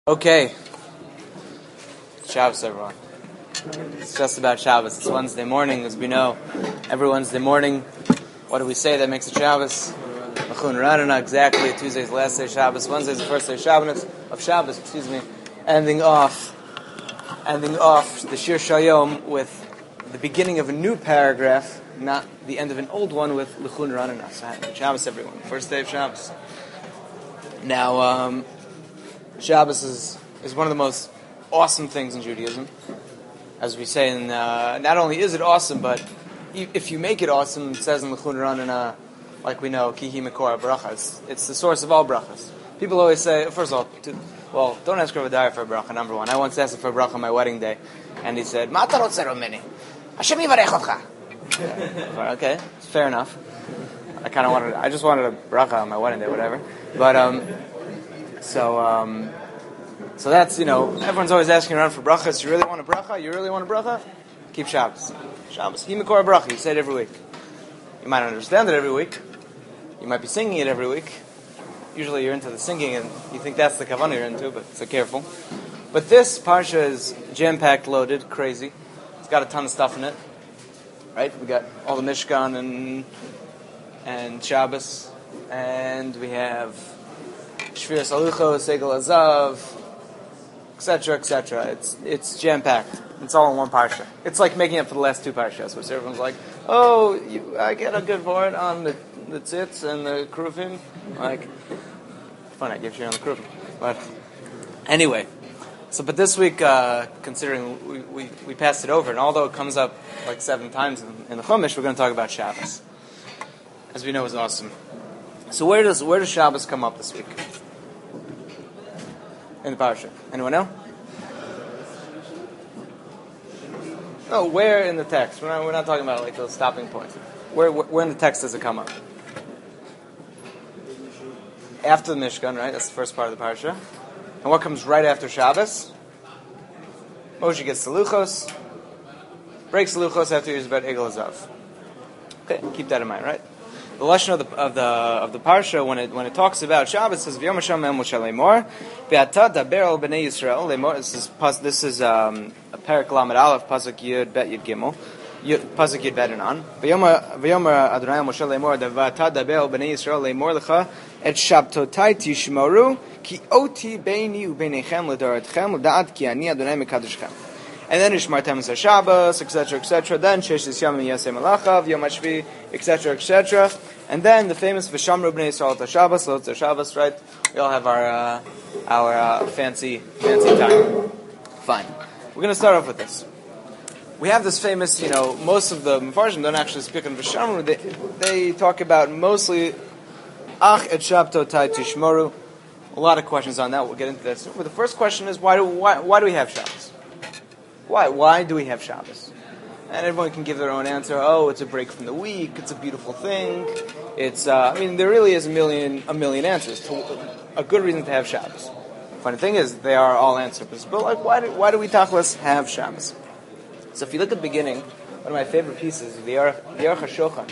Okay, Shabbos, everyone. It's just about Shabbos. It's Wednesday morning, as we know. Every Wednesday morning, what do we say that makes it Shabbos? Machun Ranana, exactly. Tuesday's the last day of Shabbos. Wednesday's the first day of Shabbos. Ending off the Shir Shayom with the beginning of a new paragraph, not the end of an old one with Machun Ranana. So happy Shabbos, everyone. First day of Shabbos. Now, Shabbos is one of the most awesome things in Judaism. As we say, not only is it awesome, but if you make it awesome, it says in L'chun Ranana, like we know, Kihi Mekor Brachas. It's the source of all brachas. People always say, first of all, don't ask Rav Adaya for a bracha, number one. I once asked him for a bracha on my wedding day, and he said, Ma tarot zero mini. Hashem yivarech otcha. Okay, fair enough. I just wanted a bracha on my wedding day, whatever. But, So that's, everyone's always asking around for brachas. You really want a bracha? Keep Shabbos. He Mekor bracha. You say it every week. You might not understand it every week. You might be singing it every week. Usually you're into the singing and you think that's the kavanah you're into, but so careful. But this parsha is jam-packed, loaded, crazy. It's got a ton of stuff in it. Right? We got all the Mishkan and Shabbos. And we have Shviras Haluchos, Segel Azav, etc. It's jam-packed. It's all in one parsha. It's like making up for the last two parshas, which everyone's like, I get a good word on the tzitz and the kruvim. Like, fun, I give you on the kruvim. But anyway, but this week, considering we passed it over, and although it comes up like 7 times in the Chumash, we're going to talk about Shabbos. As we know, is awesome. So where does Shabbos come up this week? In the parsha. Anyone know? No, where in the text? We're not talking about like those stopping points. Where in the text does it come up? After the Mishkan, right? That's the first part of the parsha. And what comes right after Shabbos? Moshe gets the luchos, breaks the luchos after he hears about Egel Azav. Okay, keep that in mind, right? The lashon of the parsha when it talks about Shabbos says V'yom Hashem el Moshe lemor ve'ata daber al bnei Yisrael lemor. This is a parak lamed aleph pasuk yud bet yud gimel pasuk yud bet and on V'yom Adonai el Moshe lemor ve'ata daber al bnei Yisrael lemor lecha et shabtotai tishmoru ki oti beini u'beinechem ledaratchem l'daat ki ani Adonai mekadeshchem. And then Ishmartem is Shabbos, etc. Then Sheshes Yamim Yaseh Malachav, Yom HaShvi, etc. And then the famous V'shamru Bnei Yisrael Shabbos, Lot Shabbos, right? We all have our fancy time. Fine. We're going to start off with this. We have this famous, most of the Mefarshim don't actually speak on V'shamru. They talk about mostly Ach et Shabto Tai Tishmoru. A lot of questions on that. We'll get into this. But the first question is, why do we have Shabbos? Why do we have Shabbos? And everyone can give their own answer. Oh, it's a break from the week. It's a beautiful thing. It's, there really is a million answers to a good reason to have Shabbos. Funny thing is, they are all answers. But why do we tachlis have Shabbos? So if you look at the beginning, one of my favorite pieces is the Aruch HaShulchan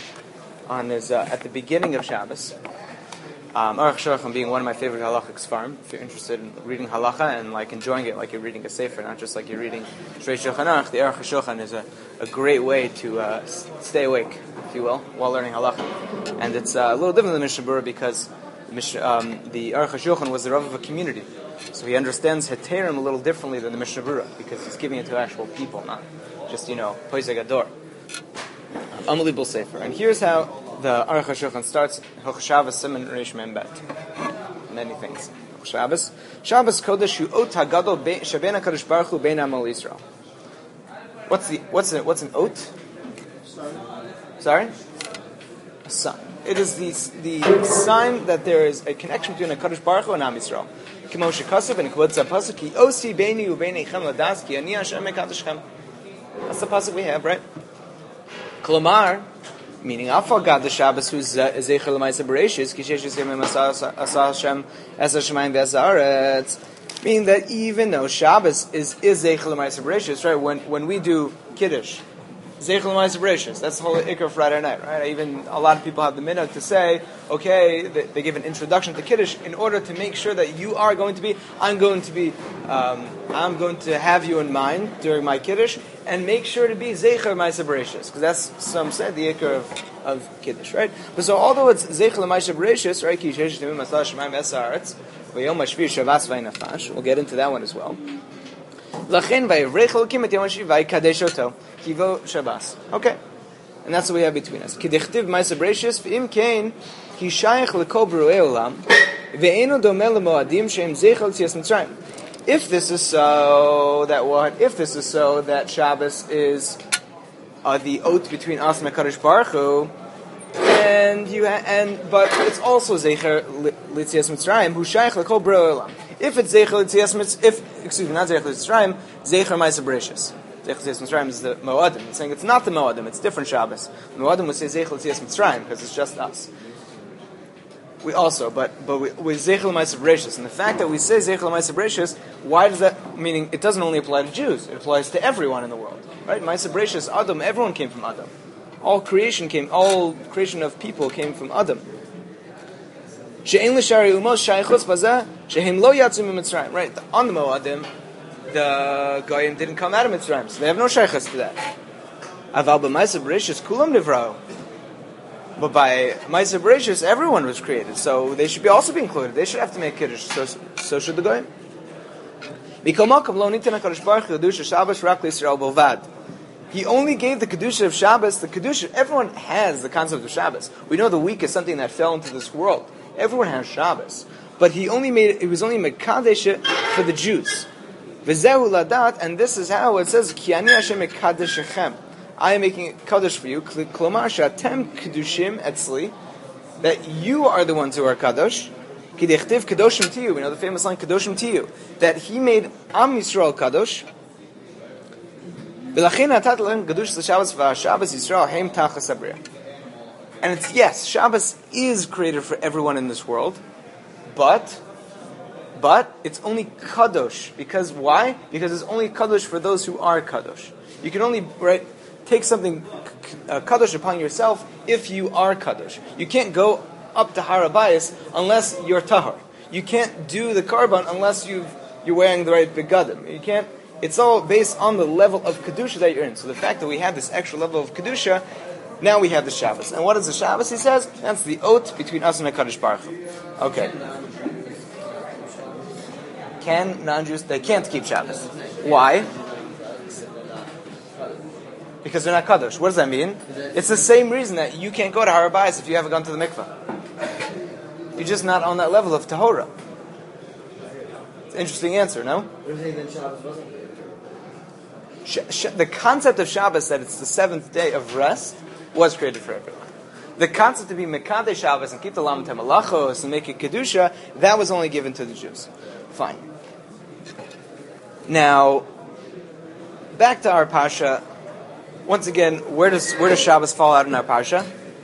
at the beginning of Shabbos. Aruch HaShulchan being one of my favorite halachic sfarim. If you're interested in reading halacha and like enjoying it like you're reading a sefer, not just like you're reading Shrei Shulchan Aruch, the Aruch HaShulchan is a great way to stay awake, if you will, while learning halacha. And it's a little different than the Mishnah Berurah because the Aruch HaShulchan was the Rav of a community. So he understands Heterim a little differently than the Mishnah Berurah because he's giving it to actual people, not just, Poiseg Ador. Unbelievable sefer. And here's how the Aruch HaShulchan starts. Hilchos Shabbos Siman Reish Mem Bet. Many things. Shabbos Kodesh Hu Ot Hagadol Sheben HaKadosh Baruch Hu Bein Amo Yisrael. What's an ot? Sorry? A sign. It is the sign that there is a connection between HaKadosh Baruch Hu and Am Yisrael. Kimo shekasav and kvotza pasuk ki osi beini ubeinichem ladas ki ani Hashem mekadeshchem. That's the pasuk we have, right? Kolomar, meaning Afal God the Shabbos who's Zeicher L'Maaseh Bereishis ki sheshes yemim asa Hashem es Hashemayim ve'es haaretz. Meaning that even though Shabbos is Zeicher L'Maaseh Bereishis, right? When we do Kiddush, Zeichel Ma'aser Bereshis. That's the whole ikar of Friday night, right? A lot of people have the minhag to say, okay, they give an introduction to Kiddush in order to make sure that you are going to be, I'm going to have you in mind during my Kiddush, and make sure to be Zeichel Ma'aser Bereshis, because that's, some say, the ikar of Kiddush, right? But so although it's Zeichel Ma'aser Bereshis, right? Ki Shesh Timim Asar Shemaim Esaretz, V'yom Hashvi Shavas V'Nafash. We'll get into that one as well. Lachin Vayivrech Elokim et Yom Hashvi Vayikadesh Oto Kivo Shabas. Okay, and that's what we have between us. Kidichtiv Ma'aser Bereshis V'im Kain Ki Shayach Lekol Beruei Olam Ve'enu Domeh LeMoadim She'em Zeichel Tzias Mitzrayim. If this is so, that what? If this is so, that Shabbos is the oath between us and HaKadosh Baruch Hu, but it's also Zeicher L'Tzias Mitzrayim, Hu Shayach Lekol Beruei Olam. If it's Zeicher L'Tzias Mitzrayim, not Zeicher L'Tzias Mitzrayim, Zeicher Ma'aser Bereshis. Zeicher L'Tzias Mitzrayim is the Moadim. It's saying it's not the Moadim, it's different Shabbos. The Moadim would say Zeicher L'Tzias Mitzrayim, because it's just us. We also, but with Zeichel Ma'aser Bereshis, and the fact that we say Zeichel Ma'aser Bereshis, why does that? Meaning, it doesn't only apply to Jews; it applies to everyone in the world, right? Ma'aser Bereshis, Adam, everyone came from Adam. All creation of people came from Adam. She'ein l'shari umos shaychus bazeh shehem lo yatzu miMitzrayim. Right, on the Moadim, the Goyim didn't come out of Mitzrayim, so they have no shaychus to that. Aval b'Ma'aser Bereshis kulam nivrao. But by Ma'aser Bereshis, everyone was created, so they should also be included. They should have to make Kiddush, so should the Goyim. He only gave the Kedusha of Shabbos. The Kedusha, everyone has the concept of Shabbos. We know the week is something that fell into this world. Everyone has Shabbos. But it was only Mekadesh for the Jews. V'zehu ladat, and this is how it says, Ki ani Hashem Mekadeshechem. I am making a Kaddish for you, Klomar Shatem Kedushim Etzli, that you are the ones who are Kadosh. Kidechtiv Kadoshim Tiyu, we know the famous line Kadoshim Tiyu, that he made Am Yisrael Kadosh. V'lachin atat lachem Kadosh l'Shabbos v'Shabbos Yisrael heim tachas abriya. And it's, yes, Shabbos is created for everyone in this world, but it's only Kadosh. Because why? Because it's only Kadosh for those who are Kadosh. You can only, take something Kadosh upon yourself if you are Kadosh. You can't go up to Har HaBayis unless you're Tahar. You can't do the Karban unless you're wearing the right begadim. You can't. It's all based on the level of Kedusha that you're in. So the fact that we have this extra level of Kedusha, now we have the Shabbos. And what is the Shabbos, he says? That's the oath between us and HaKadosh Baruch Hu. Okay. Can non-Jews, they can't keep Shabbos. Why? Because they're not Kadosh. What does that mean? It's the same reason that you can't go to Har HaBayis if you haven't gone to the mikveh. You're just not on that level of Tahora. It's an interesting answer, no? The concept of Shabbos, that it's the seventh day of rest, was created for everyone. The concept to be Mekadesh Shabbos and keep the Lam Temalachos and make it Kedusha, that was only given to the Jews. Fine. Now, back to our Pasha. Once again, where does Shabbos fall out in our Parsha?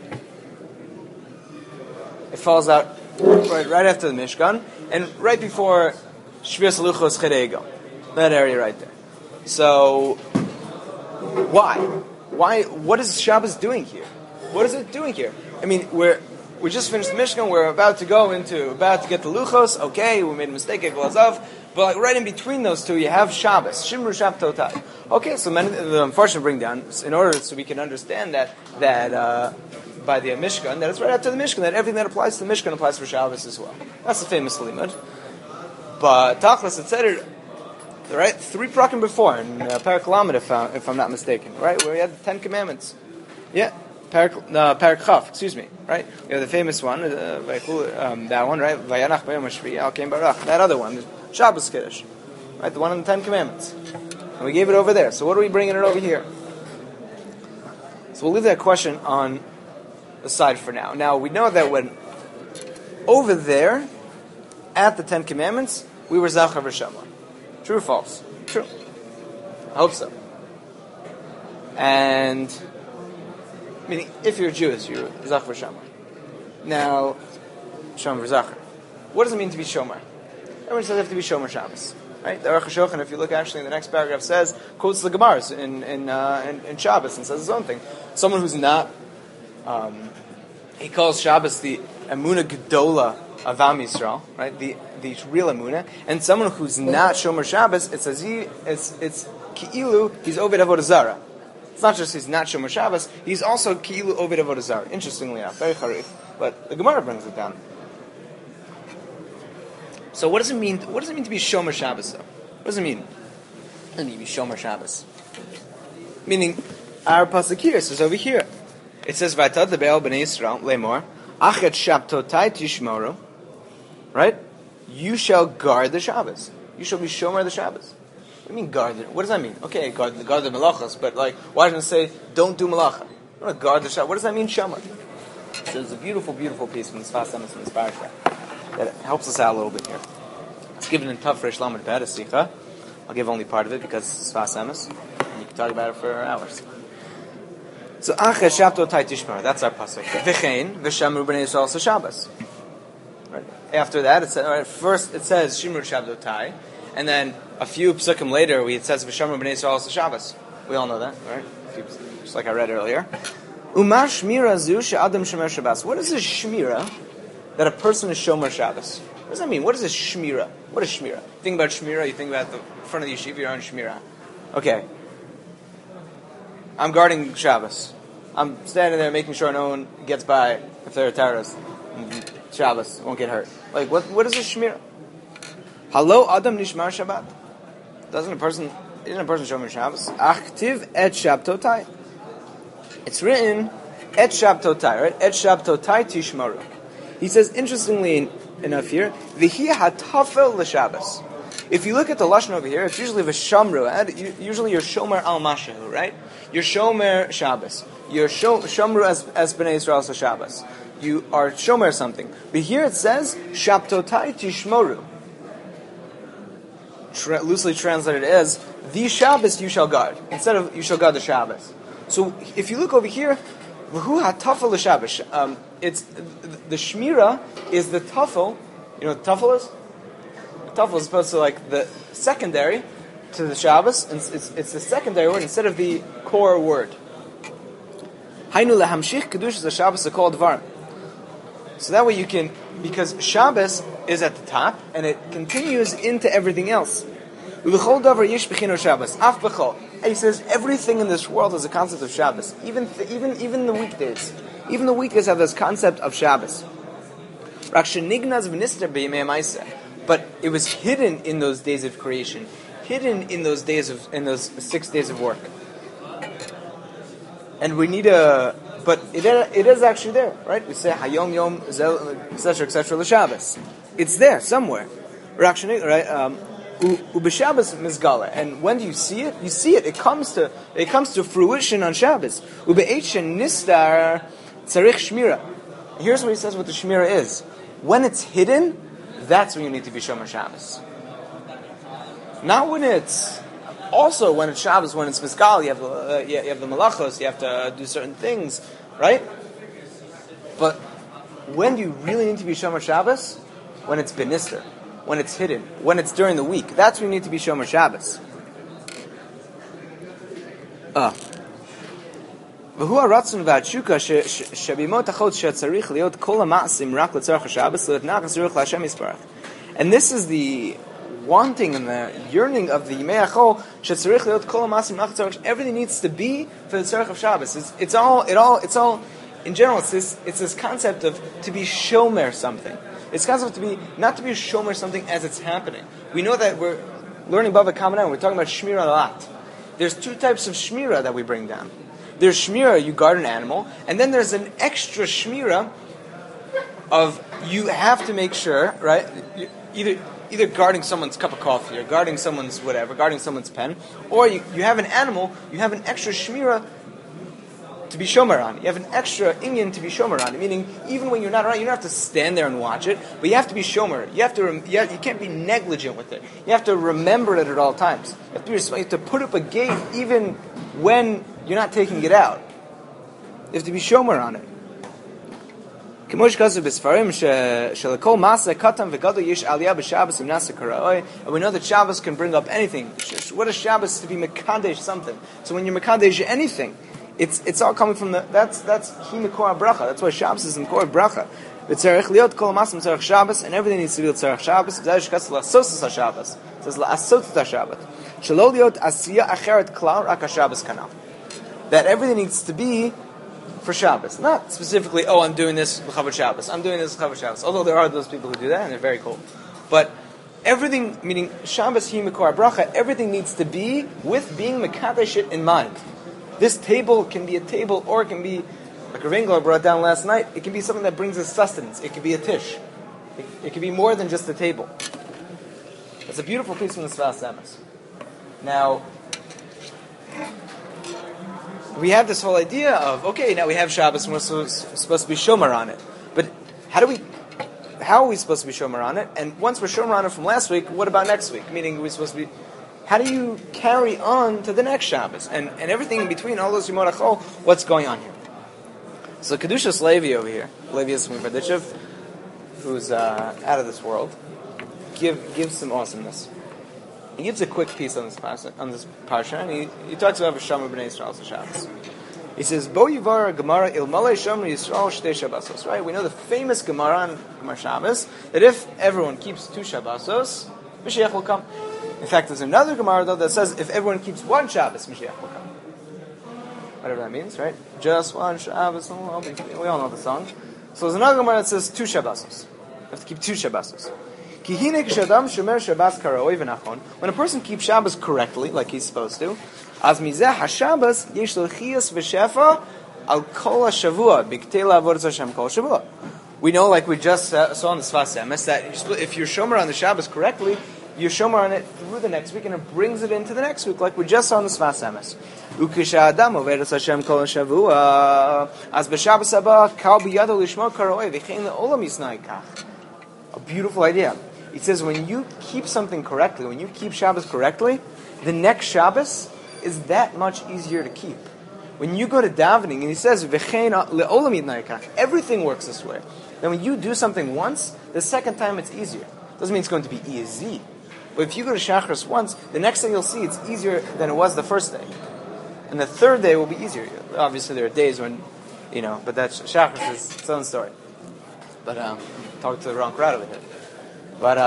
It falls out right after the Mishkan and right before Shvias Luchos Chedego. That area right there. So, why? What is Shabbos doing here? What is it doing here? I mean, we just finished the Mishkan. We're about to get the Luchos. Okay, we made a mistake at Glazav. But right in between those two, you have Shabbos. Shimru Shab Totai. Okay, so the unfortunate bring down, in order so we can understand that by the Mishkan, that it's right after the Mishkan, that everything that applies to the Mishkan applies for Shabbos as well. That's the famous limud. But Tachlis, it said it, right, 3 prakim before, in Parak Lamed, if I'm not mistaken, right, where we had the 10 Commandments. Yeah, Parak Chaf, excuse me, right? We have the famous one, that one, right? Vayanach B'yom HaShvi, Al Kein Barach. That other one, Shabbos Kiddush, right? The one in the 10 Commandments. And we gave it over there. So what are we bringing it over here? So we'll leave that question on the side for now. Now, we know that when over there, at the 10 Commandments, we were Zachar v'Shamar. True or false? True. I hope so. And, meaning, if you're Jewish, you're Zachar v'Shamar. Now, Shomer v'Zachar. What does it mean to be Shomer? Everyone says you have to be Shomer Shabbos. Right? The Aruch HaShulchan, if you look actually in the next paragraph, says, quotes the Gemaras in Shabbos and says his own thing. Someone who's not, he calls Shabbos the Emunah Gedola of Am Yisrael, right? The real Emunah. And someone who's not Shomer Shabbos, it says it's Ki'ilu, he's Oved Avodah Zarah. It's not just he's not Shomer Shabbos, he's also Ki'ilu Oved Avodah Zarah. Interestingly enough, very charif. But the Gemara brings it down. So what does it mean? What does it mean to be Shomer Shabbos, though? What does it mean? What does it mean to be Shomer Shabbos? Meaning, our pasuk here says over here. It says, "V'atad lebe'el b'nei Yisrael lemor achet shabtotai tishmoru." Right? You shall guard the Shabbos. You shall be Shomer the Shabbos. What do you mean guard it? What does that mean? Okay, guard the melachos, but why doesn't it say don't do malacha? Guard the Shabbos. What does that mean, Shomer? So there's a beautiful, beautiful piece from the Sfas Emes in this parasha that helps us out a little bit here. It's given in Tav Reish Lamed Bet, a Sikha. I'll give only part of it because it's Sfas Emes, and you can talk about it for hours. So, Ache Shabto Tai Tishmar, that's our pasuk. V'chein v'shamru b'nei Yisrael Shabbos. Right. After that, it says, first it says Shimru Shabto Tai, and then a few psukim later, it says v'shamru b'nei Yisrael Shabbos. We all know that, right? Just like I read earlier. Umar Shmira Zu She'adam Shomer Shabbos. What is this Shmira that a person is Shomer Shabbos? What does that mean? What is this Shmira? What is Shmira? You think about Shmira, you think about the front of the yeshiva, you're on Shmira. Okay. I'm guarding Shabbos. I'm standing there making sure no one gets by if they're a terrorist. Shabbos won't get hurt. What is this Shmira? Hello, Adam Nishmar Shabbat. Isn't a person Shomer Shabbos? Achtiv et Shabtotai. It's written et Shabtotai, right? Et Shabtotai Tishmaru. He says, interestingly enough here, v'hi hatafel l'Shabbos. If you look at the lashon over here, it's usually v'shamru. Usually you're shomer al mashahu, right? You're shomer Shabbos. You're shomru as b'nei Yisrael Shabbos. You are shomer something. But here it says shabtotai tishmoru. Loosely translated as the Shabbos you shall guard, instead of you shall guard the Shabbos. So if you look over here, v'hu hatafel l'Shabbos. It's the shmira is the tafel. You know what tafel is? Tafel is supposed to the secondary to the Shabbos, and it's the secondary word instead of the core word. Hainu lehamshich kedushas the Shabbos are called dvarim. So that way you can, because Shabbos is at the top and it continues into everything else. U'b'chol davar yish b'chino Shabbos af b'chol. He says everything in this world is a concept of Shabbos. Even the weekdays. Even the weekdays have this concept of Shabbos. But it was hidden in those days of creation, hidden in those 6 days of work. And we need but it is actually there, right? We say Hayom Yom etc. l'Shabbos. It's there somewhere. Right? Ub'Shabbos mizgala. And when do you see it? You see it. It comes to fruition on Shabbos. Ube'echen nistar tzarich shmira. Here's what he says what the shmira is. When it's hidden, that's when you need to be Shomer Shabbos. Not when it's... Also, when it's Shabbos, when it's Mizgal, you have the malachos, you have to do certain things, right? But when do you really need to be Shomer Shabbos? When it's benister, when it's hidden, when it's during the week. That's when you need to be Shomer Shabbos. והוא הרצון והתשוקה שבימות החול שצריך להיות כל המעשים רק לצורך השבס ולתנח הצורך להשם יסברך. And this is the wanting and the yearning of the Yimei HaChol shetzarich liot kol ha'masim nach tzarich. Everything needs to be for the tzarich of Shabbos. It's all. In general, it's this concept of to be shomer something. It's concept to be not to be shomer something as it's happening. We know that we're learning Bava Kama now. We're talking about shmira a lot. There's two types of shmira that we bring down. There's shmira, you guard an animal, and then there's an extra shmira of you have to make sure, right? Either guarding someone's cup of coffee, or guarding someone's whatever, guarding someone's pen, or you have an animal, you have an extra shmira to be shomer on. You have an extra inyan to be shomer on. Meaning, even when you're not around, you don't have to stand there and watch it, but you have to be shomer. You can't be negligent with it. You have to remember it at all times. You have to put up a gate even when you're not taking it out. You have to be shomer on it. And we know that Shabbos can bring up anything. What is Shabbos? To be mekadesh something. So when you're mekadesh anything, it's all coming from that's hi mikor bracha. That's why Shabbos is mikor bracha. V'tzarech liot kol masim tzarech Shabbos, and everything needs to be tzarech Shabbos. V'zayich kas la'asos Shabbos. It says la'asot Shabbos. Shelo liot asiya acheret klal rak Shabbos kanal. That everything needs to be for Shabbos, not specifically. Oh, I'm doing this l'chavod Shabbos. I'm doing this l'chavod Shabbos. Although there are those people who do that, and they're very cool. But everything, meaning Shabbos hi mikor bracha, everything needs to be with being mekadesh it in mind. This table can be a table, or it can be, like a Ringler brought down last night, it can be something that brings us sustenance. It can be a tish. It can be more than just a table. It's a beautiful piece from the Sfas Emes. Now, we have this whole idea of, okay, now we have Shabbos and we're supposed to be shomer on it. But how are we supposed to be shomer on it? And once we're shomer on it from last week, what about next week? Meaning we're supposed to be, how do you carry on to the next Shabbos? And everything in between, all those Yimot HaChol, what's going on here? So Kedushas Levi over here, Levi Yisrael Berditchev, who's out of this world, gives some awesomeness. He gives a quick piece on this parsha, and he talks about V'shamar b'nei Yisrael Shabbos. He says, "Bo yivar Gemara ilmalei Shomer Yisrael shtei Shabbosos." Right? We know the famous Gemara on Gemara Shabbos that if everyone keeps 2 Shabbosos, Mashiach will come. In fact, there's another Gemara though that says if everyone keeps 1 Shabbos, Mashiach will come. Whatever that means, right? Just 1 Shabbos. We all know the song. So there's another Gemara that says 2 Shabbosos. You have to keep 2 Shabbosos. When a person keeps Shabbos correctly, like he's supposed to, we know, like we just saw in the Sfas Emes, that if you're shomer on the Shabbos correctly, you're shomer on it through the next week, and it brings it into the next week, like we just saw in the Sfas Emes. A beautiful idea. He says when you keep something correctly, when you keep Shabbos correctly, the next Shabbos is that much easier to keep. When you go to davening, and he says, everything works this way. Then when you do something once, the second time it's easier. Doesn't mean it's going to be easy. But if you go to Shachris once, the next day you'll see it's easier than it was the first day. And the third day will be easier. Obviously there are days when, but that's Shachris is its own story. But, talk to the wrong crowd over here. But,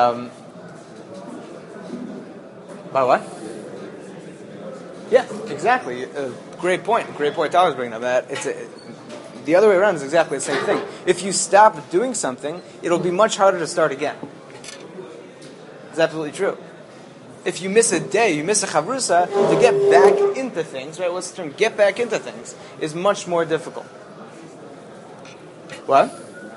by what? Yeah, exactly. Great point. Great point. I was bringing up that the other way around is exactly the same thing. If you stop doing something, it'll be much harder to start again. It's absolutely true. If you miss a day, you miss a chavrusa, to get back into things, right? What's the term? Get back into things is much more difficult. What?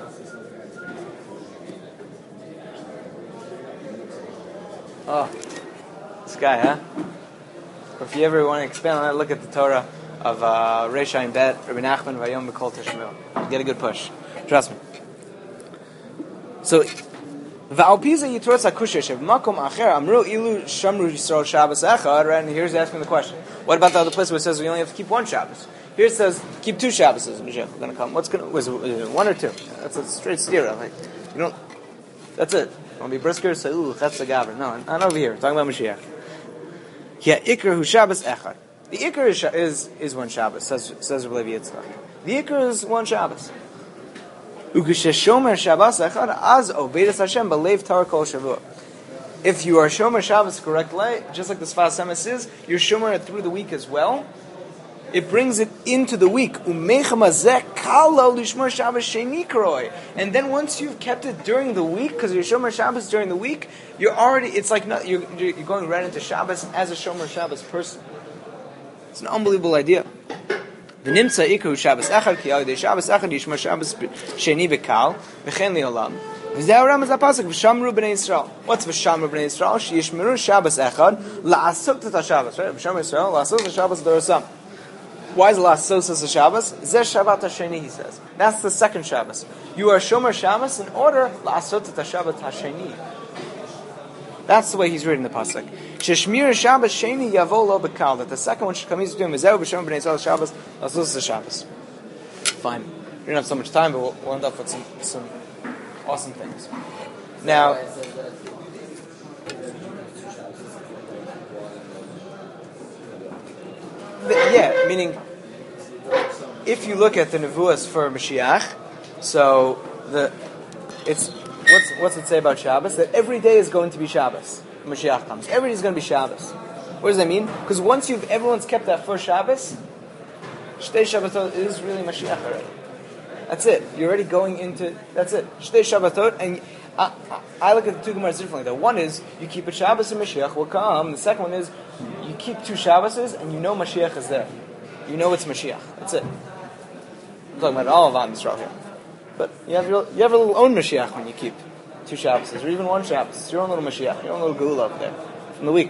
Oh, this guy, huh? Or if you ever want to expand on that, look at the Torah of Reish Ayin Bet, Rabbi Nachman, Vayom B'Kol Teshmil. Get a good push. Trust me. So, Va'alpiza Yitorz HaKusheshev, Makom Acher, Amru Ilu Shamru Yisrael Shabbos Echad, right? And here's asking the question. What about the other place where it says we only have to keep 1 Shabbos? Here it says, keep 2 Shabbos. Mashiach is going to come. Was it 1 or 2? That's a straight steer. Like, that's it. Want to be brisker? Say, ooh, that's the gaver. No, not over here. We're talking about Mashiach. Yeah, Iker hu Shabbos Echad. The Iker is 1 Shabbos, says Rabbi Levi Yitzchak. The Iker is 1 Shabbos. Ukesheshomer Shabbos Echad az obedes Hashem b'leiv tar kol shavua. If you are shomer Shabbos correctly, just like the Sfas Emes is, you're shomer it through the week as well. It brings it into the week. And then once you've kept it during the week, because you're Shomer Shabbos during the week, it's like you're going right into Shabbos as a Shomer Shabbos person. It's an unbelievable idea. What's V'sham B'nei Yisrael? Sheyishmeru Shabbos Echad la'asot et Shabbos. Right? V'sham Yisrael la'asot et Shabbos d'orasam. Why is last Sosas a Shabbos? Zeh Shabbat Hasheni, he says. That's the second Shabbos. You are Shomer Shabbos in order la'asot et Shabbat Hasheni. That's the way he's reading the pasuk. Sheshmir Shabbos Sheni Yavo Lo Bekal. That the second one should come easy to him. V'zeu b'Shem b'nei Yisrael Shabbos la'asot et Shabbos. Fine. We don't have so much time, but we'll end up with some awesome things. Now, meaning if you look at the nevuas for Mashiach, so what's it say about Shabbos? That every day is going to be Shabbos. When Mashiach comes, every day is going to be Shabbos. What does that mean? Because once everyone's kept that first Shabbos, Shtei Shabbatot is really Mashiach already. That's it. You're already going into. That's it. Shtei Shabbatot, and I look at the two Gemaras differently. The one is you keep a Shabbos and Mashiach will come. The second one is you keep two Shabboses and you know Mashiach is there. You know it's Mashiach. That's it. I'm talking about all of Am Yisrael here, but you have a little own Mashiach when you keep two Shabboses or even one Shabbos. It's your own little Mashiach, your own little Geula up there from the week.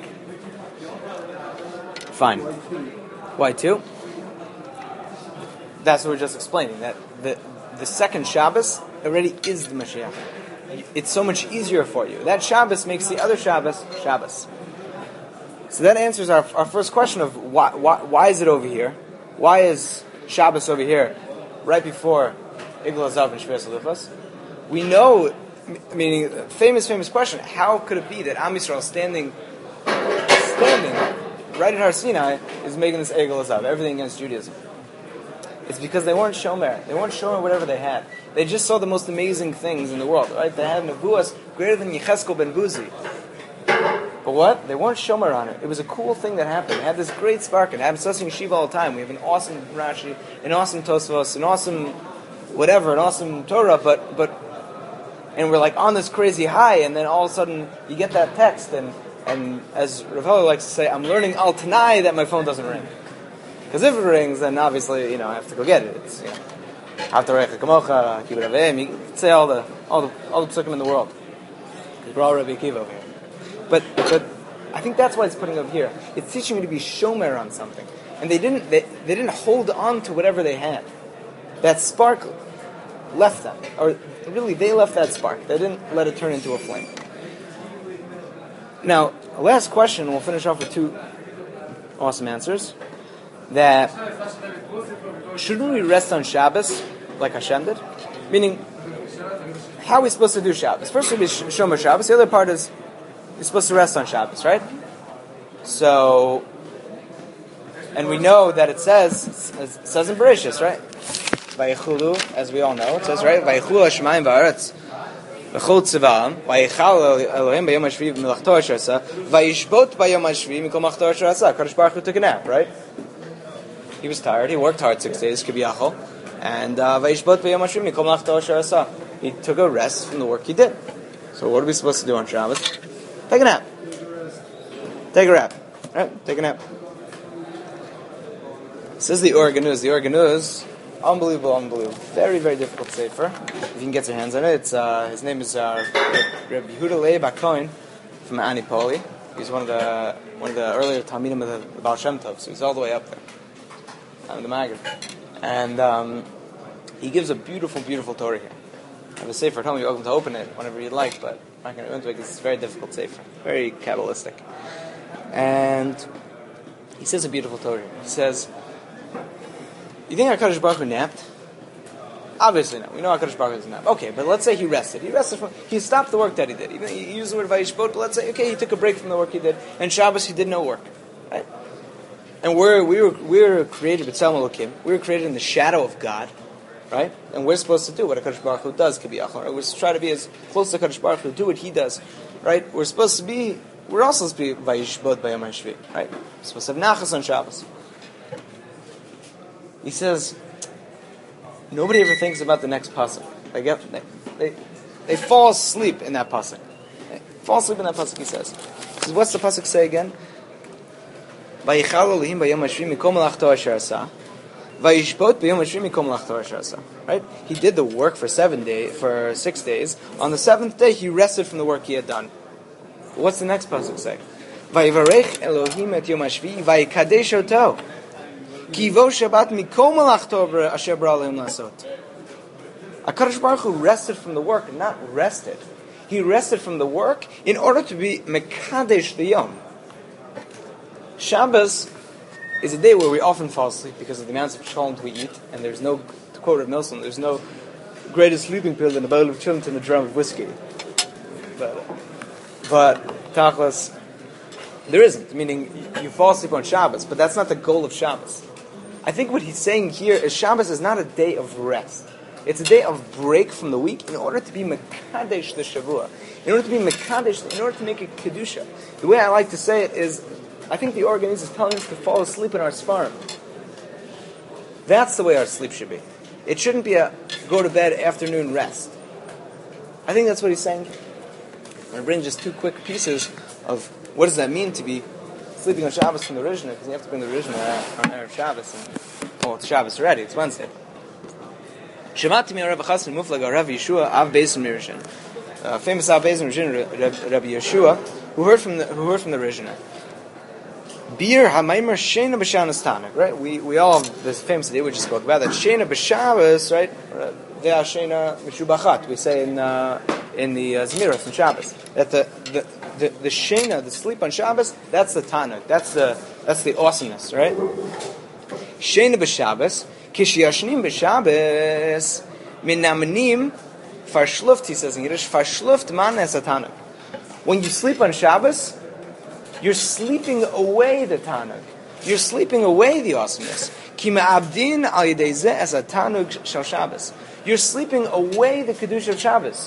Fine. Why two? That's what we're just explaining. That the second Shabbos already is the Mashiach. It's so much easier for you. That Shabbos makes the other Shabbos Shabbos. So that answers our first question of why is it over here? Why is Shabbos over here right before Igul Hazav and Shvias Haluchos? We know, meaning famous question, how could it be that Am Yisrael standing right at Har Sinai is making this Igul Hazav, everything against Judaism? It's because they weren't shomer. They weren't shomer whatever they had. They just saw the most amazing things in the world, right? They had nevuas greater than Yecheskel ben Buzi. But what? They weren't shomer on it. It was a cool thing that happened. It had this great spark. It happened discussing Yeshiva all the time. We have an awesome Rashi, an awesome Tosfos, an awesome whatever, an awesome Torah, but and we're like on this crazy high, and then all of a sudden you get that text, and as Rav Hillel likes to say, I'm learning al Tanai that my phone doesn't ring. Because if it rings, then obviously, I have to go get it. It's, Haftarech Kamocha, Kibbut Avim, you can say all the psukim in the world. Because we're all Rabbi Akiva over here. But I think that's why it's putting up here. It's teaching me to be shomer on something. And they didn't hold on to whatever they had. That spark left them. Or really, they left that spark. They didn't let it turn into a flame. Now, last question, we'll finish off with two awesome answers. That shouldn't we rest on Shabbos like Hashem did? Meaning, how are we supposed to do Shabbos? First we Shomer Shabbos. The other part is you're supposed to rest on Shabbos, right? So, and we know that it says in Bereshis, right? Vayichulu, as we all know, it says, right? Vayichulu Hashemayim va'aretz v'chol tzivam vayichal Elohim b'yom hashvi v'melachto asher asa vayishbot b'yom hashvi mikol melachto asher asa. Kadosh Baruch Hu took a nap, right? He was tired. He worked hard 6 days, kibiyachol, and vayishbot b'yom hashvi mikol melachto asher asa. He took a rest from the work he did. So what are we supposed to do on Shabbos? Take a nap. Take a nap. Right? Take a nap. Says the Oregonus. The Oregonus, unbelievable. Very, very difficult sefer. If you can get your hands on it, it's his name is Reb Yehuda Leib HaKohen from Ani Poli. He's one of the earlier Talmidim of the Baal Shem Tov, so he's all the way up there. The Maggid. And he gives a beautiful, beautiful Torah here. I have a sefer at home. You're welcome to open it whenever you'd like, but I'm not going to go into it because it's a very difficult sefer, very Kabbalistic. And he says a beautiful Torah. He says, "You think HaKadosh Baruch Hu napped? Obviously no. We know HaKadosh Baruch Hu doesn't nap. Okay, but let's say he rested. He stopped the work that he did. He used the word Vayishbot, but let's say, okay, he took a break from the work he did, and Shabbos he did no work, right? And we were created b'Tzelem Elokim. We were created in the shadow of God, right? And we're supposed to do what HaKadosh Baruch Hu does, Kibiyachol. We're supposed to try to be as close to HaKadosh Baruch Hu, do what he does, right? We're also supposed to be Vayishbot B'Yom HaShvi, right? We're supposed to have Nachas on Shabbos. He says, nobody ever thinks about the next pasuk. They fall asleep in that pasuk. He says, what's the pasuk say again? Vayichal Elohim b'yom hashvi mikol melachto asher asa, vayishbot b'yom hashvi mikol melachto asher asa. Right? He did the work for 6 days. On the seventh day, he rested from the work he had done. What's the next pasuk say? Vayivarech Elohim et yom hashvi vayikadesh oto. Kivo Shabbat mikol melachto asher bara Elohim lasot. HaKadosh Baruch Hu rested from the work, not rested. He rested from the work in order to be mekadesh the yom. Shabbos is a day where we often fall asleep because of the amounts of shalom we eat, and there's no quote Rav Milson, there's no greater sleeping pill than a bowl of chillin' and a drum of whiskey. But tachlis, there isn't. Meaning, you fall asleep on Shabbos, but that's not the goal of Shabbos. I think what he's saying here is Shabbos is not a day of rest. It's a day of break from the week in order to be mekadesh the Shavua. In order to be mekadesh, in order to make a kedusha. The way I like to say it is, I think the organist is telling us to fall asleep in our svarim. That's the way our sleep should be. It shouldn't be a go to bed afternoon rest. I think that's what he's saying. I'm going to bring just two quick pieces of what does that mean to be sleeping on Shabbos from the Rishna, because you have to bring the Rishna on Erev Shabbos. And, it's Shabbos already, it's Wednesday. Shavati mi Rav Chassan Muflag Rav Yeshua Av Beis Mirishin. Famous Av Beis Mirishin, Rabbi Yeshua, who heard from the Rishna. Bir HaMaimer Shena B'Shabbos Tanuk, right? We all have this famous idea we just spoke about, that Shena B'Shabbos, right? Ve'ah Shena Mishubachat, we say in the Zmiros in Shabbos, that the Shena, the sleep on Shabbos, that's the Tanuk, that's the awesomeness, right? Shena B'Shabbos, Kishiyashnim B'Shabbos, Minamenim Farshluft, he says in Yiddish, Farshluft man es a Tanuk. When you sleep on Shabbos, you're sleeping away the Tanuk. You're sleeping away the awesomeness. Kima abdin al yedei zeh es a Tanuk shel Shabbos. You're sleeping away the Kedusha of Shabbos.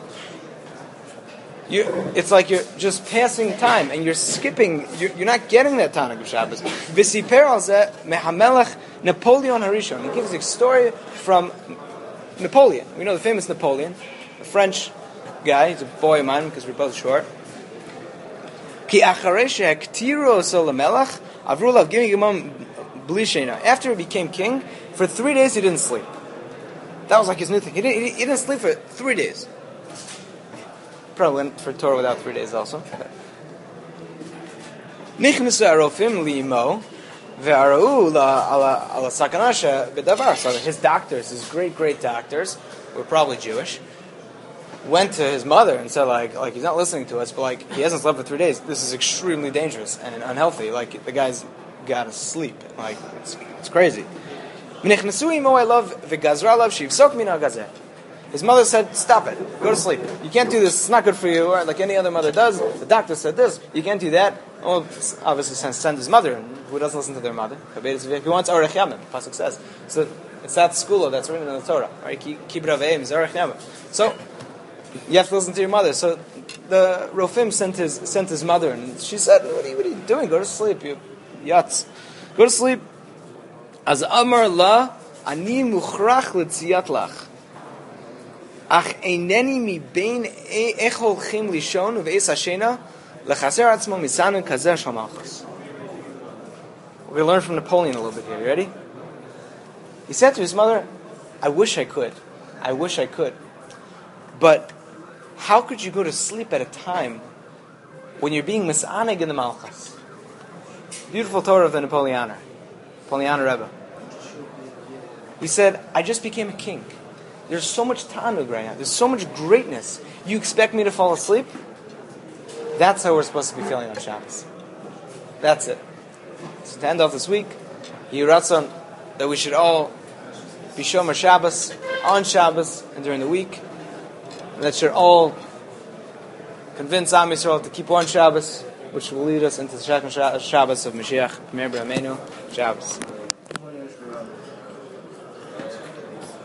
It's like you're just passing time, and you're skipping. You're not getting that Tanuk of Shabbos. V'siper al zeh mehamelech Napoleon Harishon. He gives a story from Napoleon. We know the famous Napoleon, a French guy. He's a boy of mine because we're both short. Ki achareshe ktiro solamelach avrulav giving him blishena. After he became king, for 3 days he didn't sleep. That was like his new thing. He didn't sleep for 3 days. Probably went for Torah without 3 days also. Nichnasu arofim limo ve'arau ala sakanasha b'davar. So his doctors, his great doctors, were probably Jewish, went to his mother and said, like he's not listening to us, but like he hasn't slept for 3 days. This is extremely dangerous and unhealthy. Like the guy's got to sleep. Like it's crazy. His mother said, "Stop it. Go to sleep. You can't do this. It's not good for you." Or like any other mother does. The doctor said this. You can't do that. Well, obviously send his mother. And who doesn't listen to their mother? He wants Orech Yamim. Pasuk says. So it's that school that's written in the Torah. Right? Kibra ve'im is Orech Yamim. So you have to listen to your mother. So the Rofim sent his mother, and she said, "What are you doing? Go to sleep. You yats. Go to sleep." As Amar la ani muchrach l'tziyat lach. Ach eineni mi bein echol chim lishon uve'es hashena lechaser atzmo misanu kazer shalmachos. We're going to learn from Napoleon a little bit here. You ready? He said to his mother, I wish I could. But how could you go to sleep at a time when you're being misaneg in the Malchus? Beautiful Torah of the Napoleoner Rebbe. He said, I just became a king. There's so much tanug right now. There's so much greatness. You expect me to fall asleep? That's how we're supposed to be feeling on Shabbos. That's it. So to end off this week, Yiratzon, that we should all be Shomer Shabbos, on Shabbos, and during the week. And that should all convince Am Yisrael to keep on Shabbos, which will lead us into the second Shabbos of Mashiach, Meir B'Yameinu, Shabbos.